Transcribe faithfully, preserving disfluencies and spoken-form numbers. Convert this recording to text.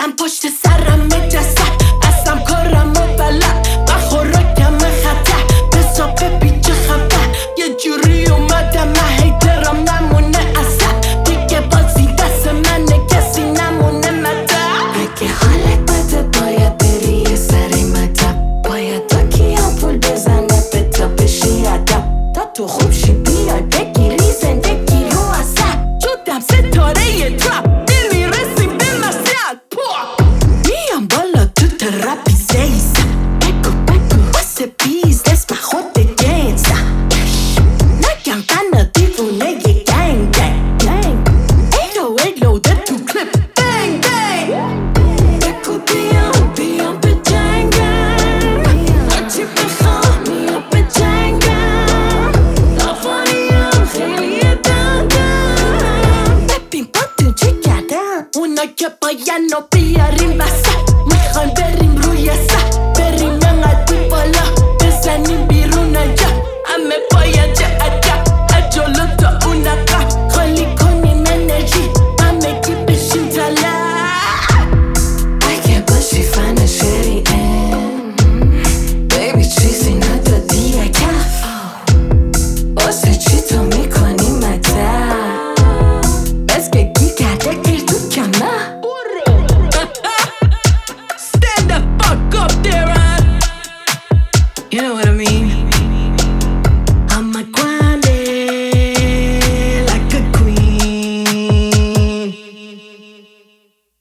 شدم پشت سرم مجسد اصلا کارم و بلد و خوراکم خطر بسا ببین چه خبر یه جوری اومدم من هیترم نمونه اصلا دیگه بازی دست منه کسی نمونه مدر اگه حالت بده باید بری یه سری مدب باید تا کیم پول بزنه به تا بشی ادب تا تو خوب شی بیای بگیری زندگی رو اصلا شدم ستاره یه ترپ دل میرسیم به مسجد میام بالا تو ترپی زیزم بگو بگو واسه بیزنس من خود گیزم نگم تنها دیوونه یه گنگ گنگ ایلو ایلو ده تو کلیپ بنگ بنگ بگو بیام بیام به جنگم هرچی بخوام میام به جنگم لافانیم خیلی دادم ببین با تو چه کردم اونا که باین رو بیاریم وسط میخوایم بریم روی سر بریم انقدی بالا بزنیم بیرون اینجا همه باید چه عجب از جلو تا اون عقب خالی کنیم انرژی همگی بشیم طلب اگه باشی فن شریعه بیبی چیزی ندادی یه کف واسه چی تو میکنی مدد بس که گی کرده گیر تو کمه